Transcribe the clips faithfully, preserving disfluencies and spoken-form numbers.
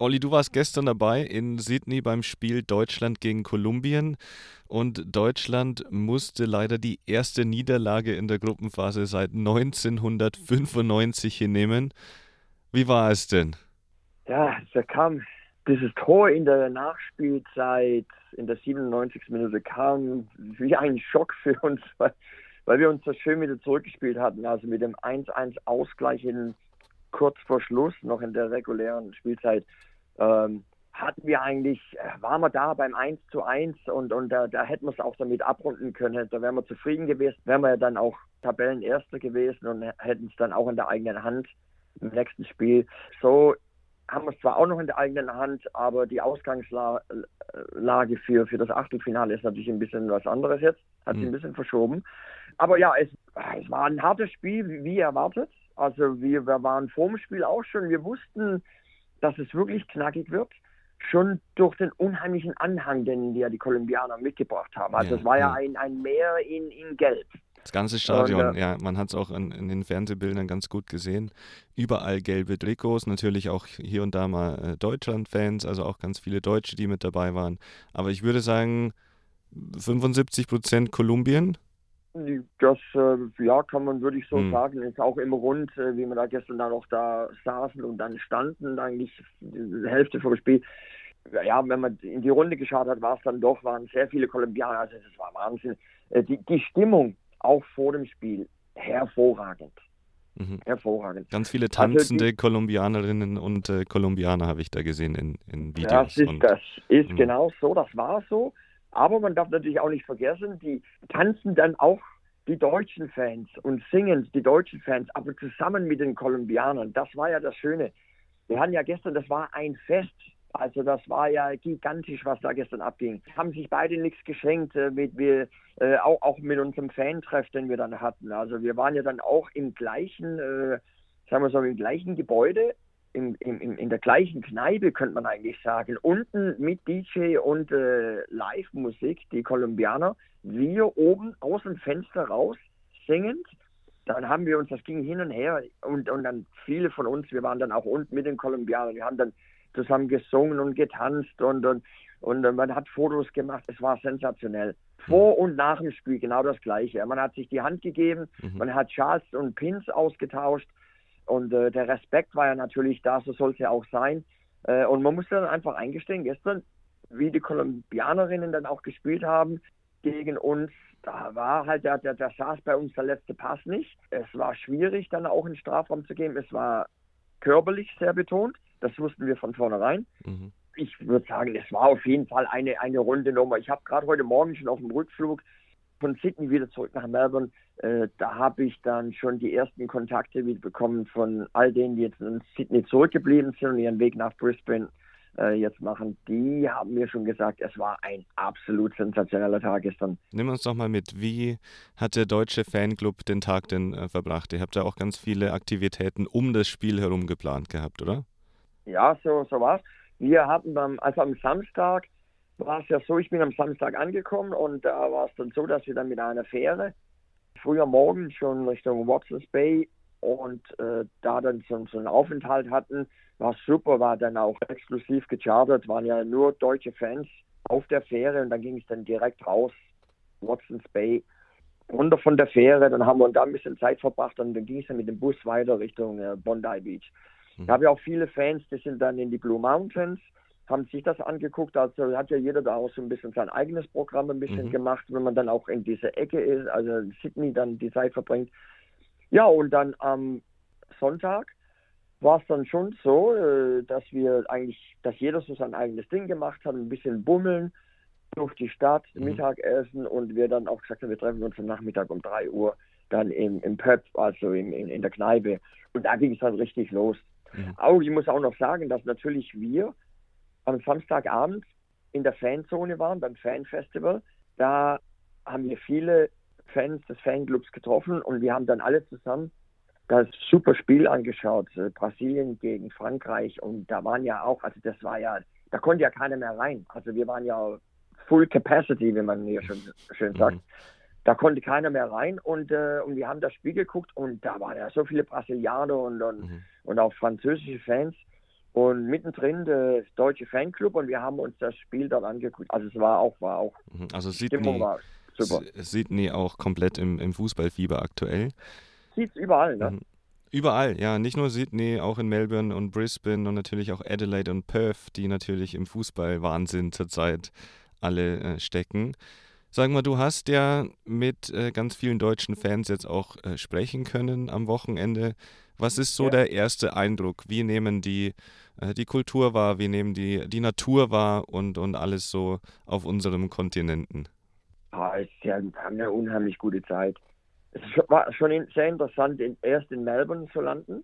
Olli, du warst gestern dabei in Sydney beim Spiel Deutschland gegen Kolumbien und Deutschland musste leider die erste Niederlage in der Gruppenphase seit neunzehnhundertfünfundneunzig hinnehmen. Wie war es denn? Ja, da kam dieses Tor in der Nachspielzeit, in der siebenundneunzigsten Minute, kam wie ein Schock für uns, weil, weil wir uns so schön wieder zurückgespielt hatten. Also mit dem eins eins Ausgleich in, kurz vor Schluss, noch in der regulären Spielzeit, ähm, hatten wir eigentlich, äh, waren wir da beim eins zu eins und, und da, da hätten wir es auch damit abrunden können. Da wären wir zufrieden gewesen, wären wir ja dann auch Tabellenerster gewesen und hätten es dann auch in der eigenen Hand im nächsten Spiel. So haben wir es zwar auch noch in der eigenen Hand, aber die Ausgangslage für, für das Achtelfinale ist natürlich ein bisschen was anderes jetzt. Hat sich ein bisschen verschoben. Aber ja, es, es war ein hartes Spiel, wie erwartet. Also wir, wir waren vor dem Spiel auch schon, wir wussten, dass es wirklich knackig wird. Schon durch den unheimlichen Anhang, den ja die Kolumbianer mitgebracht haben. Also Ja, es war ja, ja. ein, ein Meer in, in Gelb. Das ganze Stadion, Und, äh, ja, man hat es auch in, in den Fernsehbildern ganz gut gesehen. Überall gelbe Trikots, natürlich auch hier und da mal äh, Deutschland-Fans, also auch ganz viele Deutsche, die mit dabei waren. Aber ich würde sagen, fünfundsiebzig Prozent Kolumbien. Das, äh, ja, kann man, würde ich so Hm. sagen, ist auch im Rund, äh, wie wir da gestern dann noch da saßen und dann standen, eigentlich die Hälfte vom Spiel. Ja, wenn man in die Runde geschaut hat, war es dann doch, waren sehr viele Kolumbianer, also das war Wahnsinn. Äh, die, die Stimmung, auch vor dem Spiel, hervorragend. Mhm. Hervorragend. Ganz viele Also tanzende die, Kolumbianerinnen und äh, Kolumbianer habe ich da gesehen in, in das Videos. ist, Und das ist mh. genau so, das war so. Aber man darf natürlich auch nicht vergessen, die tanzen dann auch die deutschen Fans und singen die deutschen Fans, aber zusammen mit den Kolumbianern. Das war ja das Schöne. Wir hatten ja gestern, das war ein Fest. Also das war ja gigantisch, was da gestern abging. Haben sich beide nichts geschenkt, äh, mit, wir, äh, auch, auch mit unserem Fantreff, den wir dann hatten. Also wir waren ja dann auch im gleichen, äh, sagen wir so, im gleichen Gebäude, im, im, in der gleichen Kneipe, könnte man eigentlich sagen. Unten mit D J und äh, Live-Musik, die Kolumbianer. Wir oben aus dem Fenster raus, singend. Dann haben wir uns, das ging hin und her. Und, und dann viele von uns, wir waren dann auch unten mit den Kolumbianern. Wir haben dann zusammen gesungen und getanzt und, und, und man hat Fotos gemacht. Es war sensationell. Vor und nach dem Spiel genau das Gleiche. Man hat sich die Hand gegeben, Mhm. man hat Schals und Pins ausgetauscht und äh, der Respekt war ja natürlich da, so soll es ja auch sein. Äh, und man muss dann einfach eingestehen, gestern, wie die Kolumbianerinnen dann auch gespielt haben gegen uns, da war halt, der, der, der saß bei uns der letzte Pass nicht. Es war schwierig, dann auch in den Strafraum zu gehen. Es war körperlich sehr betont. Das wussten wir von vornherein. Mhm. Ich würde sagen, es war auf jeden Fall eine, eine runde Nummer. Ich habe gerade heute Morgen schon auf dem Rückflug von Sydney wieder zurück nach Melbourne, äh, da habe ich dann schon die ersten Kontakte wieder bekommen von all denen, die jetzt in Sydney zurückgeblieben sind und ihren Weg nach Brisbane äh, jetzt machen. Die haben mir schon gesagt, es war ein absolut sensationeller Tag gestern. Nimm uns doch mal mit, wie hat der deutsche Fanclub den Tag denn äh, verbracht? Ihr habt ja auch ganz viele Aktivitäten um das Spiel herum geplant gehabt, oder? Ja, so, so war's. Wir hatten beim, also am Samstag war es ja so, ich bin am Samstag angekommen und da war es dann so, dass wir dann mit einer Fähre früher morgen schon Richtung Watsons Bay und äh, da dann so, so einen Aufenthalt hatten. War super, war dann auch exklusiv gechartert, waren ja nur deutsche Fans auf der Fähre und dann ging es dann direkt raus, Watsons Bay, runter von der Fähre. Dann haben wir da ein bisschen Zeit verbracht und dann ging es dann mit dem Bus weiter Richtung äh, Bondi Beach. Mhm. Da habe ich auch viele Fans, die sind dann in die Blue Mountains, haben sich das angeguckt. Also hat ja jeder da auch so ein bisschen sein eigenes Programm ein bisschen Mhm. gemacht, wenn man dann auch in dieser Ecke ist, also in Sydney dann die Zeit verbringt. Ja, und dann am Sonntag war es dann schon so, äh, dass wir eigentlich, dass jeder so sein eigenes Ding gemacht hat, ein bisschen bummeln durch die Stadt, Mhm. Mittagessen und wir dann auch gesagt haben, wir treffen uns am Nachmittag um drei Uhr dann im, im Pub, also in, in, in der Kneipe. Und da ging es dann richtig los. Mhm. Auch, ich muss auch noch sagen, dass natürlich wir am Samstagabend in der Fanzone waren, beim Fanfestival. Da haben wir viele Fans des Fanclubs getroffen und wir haben dann alle zusammen das super Spiel angeschaut, äh, Brasilien gegen Frankreich und da waren ja auch, also das war ja, da konnte ja keiner mehr rein. Also wir waren ja Full Capacity, wie man hier schon schön sagt. Mhm. Da konnte keiner mehr rein und, äh, und wir haben das Spiel geguckt und da waren ja so viele Brasilianer und, und, Mhm. und auch französische Fans. Und mittendrin der deutsche Fanclub und wir haben uns das Spiel dort angeguckt. Also es war auch, war auch, also Stimmung Sydney, war super. Sydney auch komplett im, im Fußballfieber aktuell. Sieht's überall, ne? Mhm. Überall, ja, nicht nur Sydney, auch in Melbourne und Brisbane und natürlich auch Adelaide und Perth, die natürlich im Fußballwahnsinn zurzeit alle äh, stecken. Sag mal, du hast ja mit äh, ganz vielen deutschen Fans jetzt auch äh, sprechen können am Wochenende. Was ist so Ja. der erste Eindruck? Wie nehmen die äh, die Kultur wahr? Wie nehmen die die Natur wahr und, und alles so auf unserem Kontinenten? Ah, es ist ja, wir haben eine unheimlich gute Zeit. Es war schon in, sehr interessant, in, erst in Melbourne zu landen.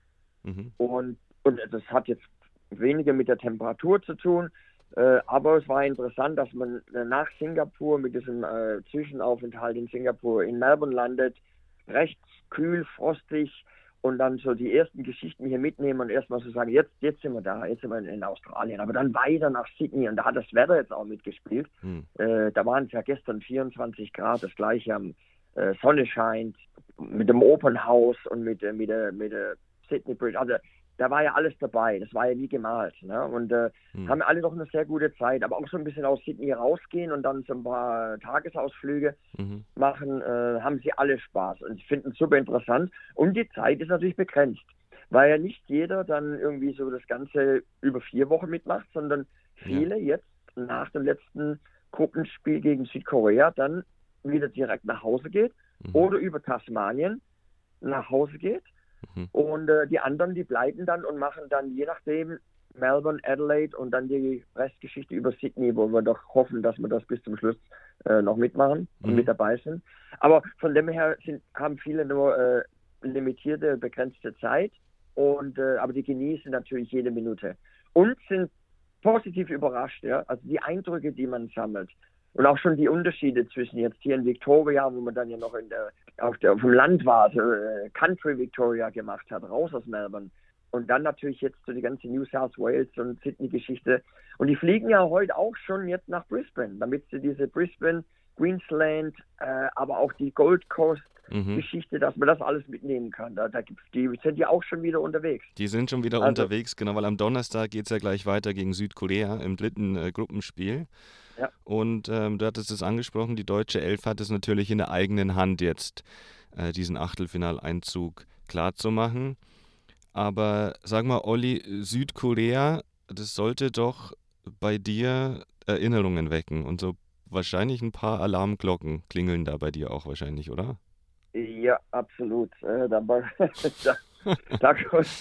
Mhm. Und, und das hat jetzt weniger mit der Temperatur zu tun. Äh, aber es war interessant, dass man nach Singapur mit diesem äh, Zwischenaufenthalt in Singapur in Melbourne landet. Recht kühl, frostig. Und dann so die ersten Geschichten hier mitnehmen und erstmal so sagen, jetzt, jetzt sind wir da, jetzt sind wir in Australien. Aber dann weiter nach Sydney und da hat das Wetter jetzt auch mitgespielt. Mhm. Äh, da waren es ja gestern vierundzwanzig Grad, das gleiche am äh, Sonne scheint, mit dem Open House und mit, äh, mit, der, mit der Sydney Bridge. Also da war ja alles dabei, das war ja wie gemalt. Ne? Und äh, mhm. haben alle doch eine sehr gute Zeit, aber auch so ein bisschen aus Sydney rausgehen und dann so ein paar Tagesausflüge mhm. machen, äh, haben sie alle Spaß und finden es super interessant. Und die Zeit ist natürlich begrenzt, weil ja nicht jeder dann irgendwie so das Ganze über vier Wochen mitmacht, sondern viele ja. jetzt nach dem letzten Gruppenspiel gegen Südkorea dann wieder direkt nach Hause geht mhm. oder über Tasmanien nach Hause geht. Mhm. Und äh, die anderen, die bleiben dann und machen dann je nachdem Melbourne, Adelaide und dann die Restgeschichte über Sydney, wo wir doch hoffen, dass wir das bis zum Schluss äh, noch mitmachen und mhm. mit dabei sind. Aber von dem her sind, haben viele nur äh, limitierte, begrenzte Zeit, und äh, aber die genießen natürlich jede Minute und sind positiv überrascht. Ja? Also die Eindrücke, die man sammelt. Und auch schon die Unterschiede zwischen jetzt hier in Victoria, wo man dann ja noch in der, auf, der, auf dem Land war, so, äh, Country Victoria gemacht hat, raus aus Melbourne. Und dann natürlich jetzt so die ganze New South Wales und Sydney-Geschichte. Und die fliegen ja heute auch schon jetzt nach Brisbane, damit sie diese Brisbane, Queensland, äh, aber auch die Gold Coast mhm. Geschichte, dass man das alles mitnehmen kann. Da, da gibt's, die sind ja auch schon wieder unterwegs. Die sind schon wieder also, unterwegs, genau, weil am Donnerstag geht es ja gleich weiter gegen Südkorea im dritten äh, Gruppenspiel. Ja. Und ähm, du hattest es angesprochen, die deutsche Elf hat es natürlich in der eigenen Hand jetzt, äh, diesen Achtelfinaleinzug klarzumachen. Aber sag mal, Olli, Südkorea, das sollte doch bei dir Erinnerungen wecken und so wahrscheinlich ein paar Alarmglocken klingeln da bei dir auch wahrscheinlich, oder? Ja, absolut. Äh, da, da, da,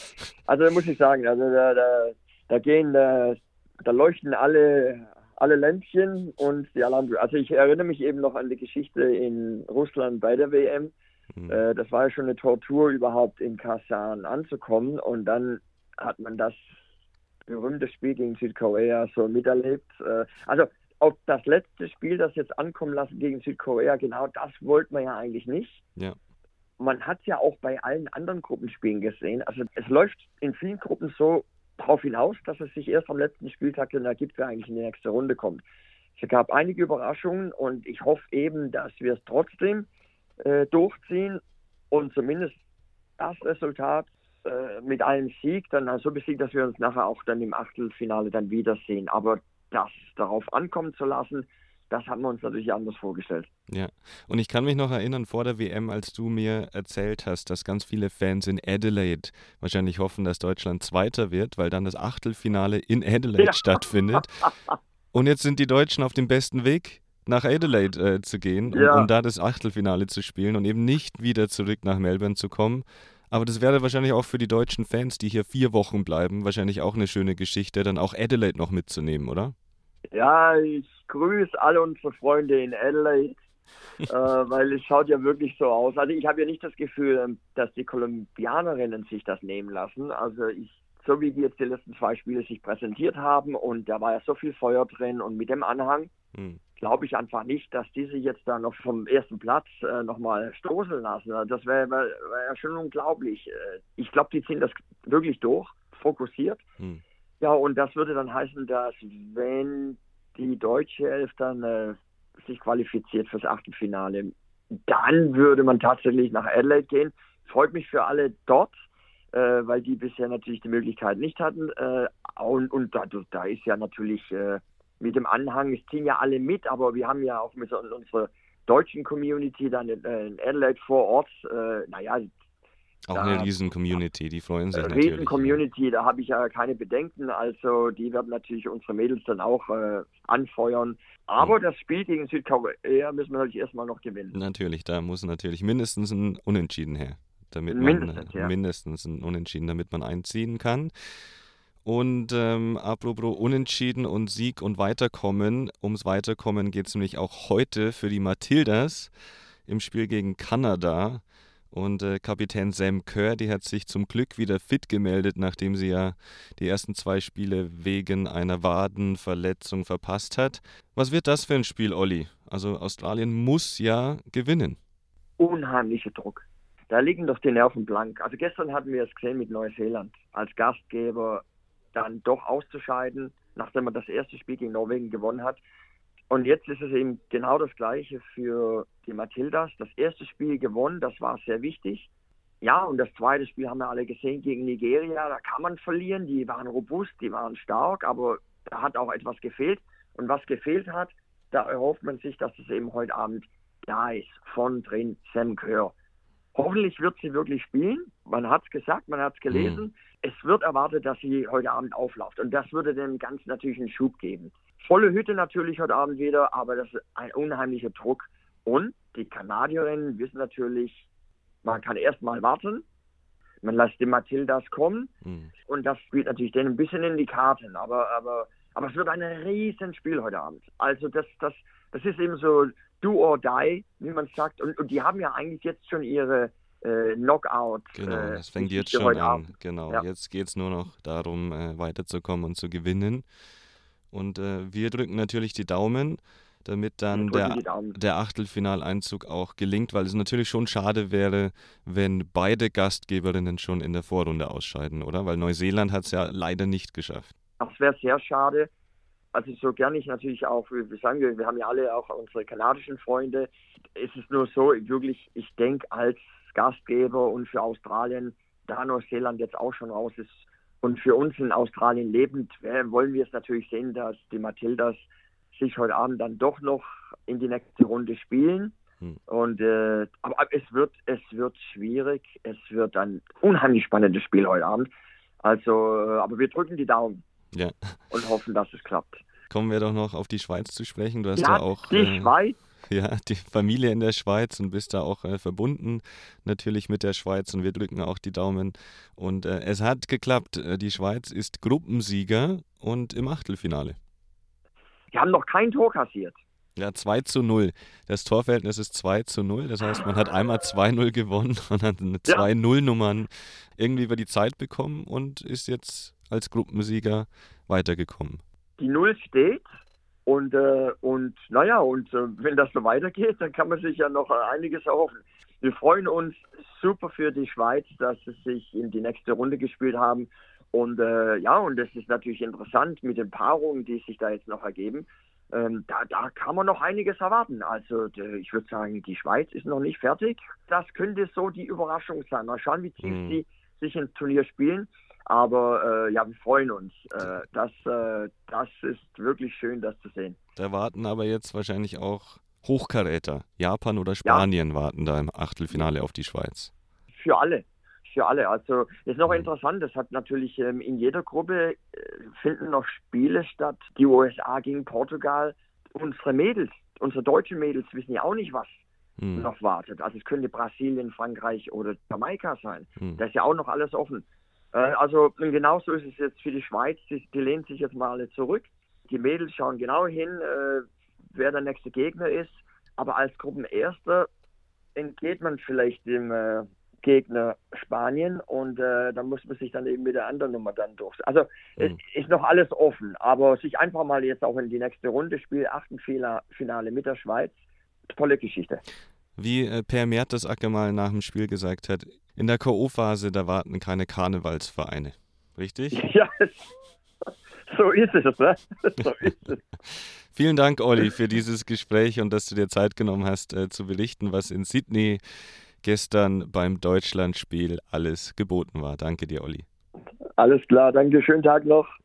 also muss ich sagen, also da, da, da gehen, da, da leuchten alle alle Lämpchen und die Alarmglöckchen. Also ich erinnere mich eben noch an die Geschichte in Russland bei der W M. Mhm. Äh, das war ja schon eine Tortur, überhaupt in Kasan anzukommen, und dann hat man das berühmte Spiel gegen Südkorea so miterlebt. Äh, also auf das letzte Spiel, das jetzt ankommen lassen gegen Südkorea, genau das wollte man ja eigentlich nicht. Ja. Man hat es ja auch bei allen anderen Gruppenspielen gesehen. Also es läuft in vielen Gruppen so darauf hinaus, dass es sich erst am letzten Spieltag dann ergibt, wer eigentlich in die nächste Runde kommt. Es gab einige Überraschungen und ich hoffe eben, dass wir es trotzdem äh, durchziehen und zumindest das Resultat äh, mit einem Sieg dann so besiegt, dass wir uns nachher auch dann im Achtelfinale dann wiedersehen. Aber das darauf ankommen zu lassen, das haben wir uns natürlich anders vorgestellt. Ja, und ich kann mich noch erinnern, vor der W M, als du mir erzählt hast, dass ganz viele Fans in Adelaide wahrscheinlich hoffen, dass Deutschland Zweiter wird, weil dann das Achtelfinale in Adelaide ja. stattfindet. Und jetzt sind die Deutschen auf dem besten Weg, nach Adelaide äh, zu gehen, um, ja. um da das Achtelfinale zu spielen und eben nicht wieder zurück nach Melbourne zu kommen. Aber das wäre wahrscheinlich auch für die deutschen Fans, die hier vier Wochen bleiben, wahrscheinlich auch eine schöne Geschichte, dann auch Adelaide noch mitzunehmen, oder? Ja, ich grüße alle unsere Freunde in Adelaide, äh, weil es schaut ja wirklich so aus. Also ich habe ja nicht das Gefühl, dass die Kolumbianerinnen sich das nehmen lassen. Also ich, so wie die jetzt die letzten zwei Spiele sich präsentiert haben, und da war ja so viel Feuer drin, und mit dem Anhang hm. glaube ich einfach nicht, dass die sich jetzt da noch vom ersten Platz äh, nochmal stoßen lassen. Also das wäre wär, wär ja schon unglaublich. Ich glaube, die ziehen das wirklich durch, fokussiert. Hm. Ja, und das würde dann heißen, dass wenn die deutsche Elf dann äh, sich qualifiziert fürs Achtelfinale, dann würde man tatsächlich nach Adelaide gehen. Freut mich für alle dort, äh, weil die bisher natürlich die Möglichkeit nicht hatten. Äh, und und da, da ist ja natürlich äh, mit dem Anhang, es ziehen ja alle mit, aber wir haben ja auch mit unserer deutschen Community dann in, in Adelaide vor Ort, äh, naja, Auch da, eine Riesen-Community, die freuen sich äh, natürlich. Riesen-Community, Ja. da habe ich ja keine Bedenken. Also die werden natürlich unsere Mädels dann auch äh, anfeuern. Aber mhm. das Spiel gegen Südkorea müssen wir natürlich erstmal noch gewinnen. Natürlich, da muss natürlich mindestens ein Unentschieden her. Damit mindestens, man, ja. mindestens ein Unentschieden, damit man einziehen kann. Und ähm, apropos Unentschieden und Sieg und Weiterkommen, ums Weiterkommen geht es nämlich auch heute für die Matildas im Spiel gegen Kanada. Und äh, Kapitän Sam Kerr, die hat sich zum Glück wieder fit gemeldet, nachdem sie ja die ersten zwei Spiele wegen einer Wadenverletzung verpasst hat. Was wird das für ein Spiel, Olli? Also Australien muss ja gewinnen. Unheimlicher Druck. Da liegen doch die Nerven blank. Also gestern hatten wir es gesehen mit Neuseeland. Als Gastgeber dann doch auszuscheiden, nachdem man das erste Spiel gegen Norwegen gewonnen hat. Und jetzt ist es eben genau das Gleiche für die Matildas. Das erste Spiel gewonnen, das war sehr wichtig. Ja, und das zweite Spiel haben wir alle gesehen gegen Nigeria. Da kann man verlieren, die waren robust, die waren stark, aber da hat auch etwas gefehlt. Und was gefehlt hat, da erhofft man sich, dass es eben heute Abend da ist, von drin, Sam Kerr. Hoffentlich wird sie wirklich spielen. Man hat es gesagt, man hat es gelesen. Mhm. Es wird erwartet, dass sie heute Abend aufläuft. Und das würde dem Ganzen natürlich einen Schub geben. Volle Hütte natürlich heute Abend wieder, aber das ist ein unheimlicher Druck. Und die Kanadierinnen wissen natürlich, man kann erst mal warten. Man lässt die Matildas kommen. Mhm. Und das spielt natürlich denen ein bisschen in die Karten. Aber, aber, aber es wird ein riesen Spiel heute Abend. Also das, das, das ist eben so do or die, wie man sagt. Und, und die haben ja eigentlich jetzt schon ihre äh, Knockout. Genau, äh, das fängt jetzt schon an. Abend. Genau, ja. Jetzt geht es nur noch darum, äh, weiterzukommen und zu gewinnen. Und äh, wir drücken natürlich die Daumen, damit dann der, der Achtelfinaleinzug auch gelingt, weil es natürlich schon schade wäre, wenn beide Gastgeberinnen schon in der Vorrunde ausscheiden, oder? Weil Neuseeland hat es ja leider nicht geschafft. Das wäre sehr schade. Also so gerne ich natürlich auch, wie sagen wir, wir haben ja alle auch unsere kanadischen Freunde. Es ist nur so, wirklich, ich denke als Gastgeber und für Australien, da Neuseeland jetzt auch schon raus ist und für uns in Australien lebend, wollen wir es natürlich sehen, dass die Matildas sich heute Abend dann doch noch in die nächste Runde spielen. Hm. Und äh, aber es wird, es wird schwierig, es wird ein unheimlich spannendes Spiel heute Abend. Also, aber wir drücken die Daumen. Ja. Und hoffen, dass es klappt. Kommen wir doch noch auf die Schweiz zu sprechen. Du hast ja, ja auch die äh, Schweiz. Ja, die Familie in der Schweiz und bist da auch äh, verbunden natürlich mit der Schweiz und wir drücken auch die Daumen. Und äh, es hat geklappt. Die Schweiz ist Gruppensieger und im Achtelfinale. Die haben noch kein Tor kassiert. Ja, zwei zu null. Das Torverhältnis ist zwei zu null. Das heißt, man hat einmal zwei null gewonnen und hat eine zwei null Nummern irgendwie über die Zeit bekommen und ist jetzt als Gruppensieger weitergekommen. Die Null steht und, äh, und naja, und äh, wenn das so weitergeht, dann kann man sich ja noch äh, einiges erhoffen. Wir freuen uns super für die Schweiz, dass sie sich in die nächste Runde gespielt haben. Und äh, ja, und es ist natürlich interessant mit den Paarungen, die sich da jetzt noch ergeben. Ähm, da, da kann man noch einiges erwarten. Also ich würde sagen, die Schweiz ist noch nicht fertig. Das könnte so die Überraschung sein. Mal schauen, wie tief mhm. sie sich ins Turnier spielen. Aber äh, ja, wir freuen uns. Äh, das, äh, das ist wirklich schön, das zu sehen. Da warten aber jetzt wahrscheinlich auch Hochkaräter. Japan oder Spanien ja. warten da im Achtelfinale auf die Schweiz. Für alle. Für alle. Also ist noch mhm. interessant, das hat natürlich ähm, in jeder Gruppe äh, finden noch Spiele statt. Die U S A gegen Portugal. Unsere Mädels, unsere deutschen Mädels wissen ja auch nicht, was mhm. noch wartet. Also es könnte Brasilien, Frankreich oder Jamaika sein. Mhm. Da ist ja auch noch alles offen. Äh, also genauso ist es jetzt für die Schweiz. Die, die lehnen sich jetzt mal alle zurück. Die Mädels schauen genau hin, äh, wer der nächste Gegner ist. Aber als Gruppenerster entgeht man vielleicht dem äh, Gegner Spanien und äh, dann muss man sich dann eben mit der anderen Nummer dann durch. Also mhm. es ist noch alles offen, aber sich einfach mal jetzt auch in die nächste Runde spielen, Achtelfinale mit der Schweiz, tolle Geschichte. Wie äh, Per Mertesacker mal nach dem Spiel gesagt hat, in der K O-Phase, da warten keine Karnevalsvereine. Richtig? Ja, so ist es, ne? So ist es. Vielen Dank, Olli, für dieses Gespräch und dass du dir Zeit genommen hast, äh, zu berichten, was in Sydney gestern beim Deutschlandspiel alles geboten war. Danke dir, Olli. Alles klar, danke, schönen Tag noch.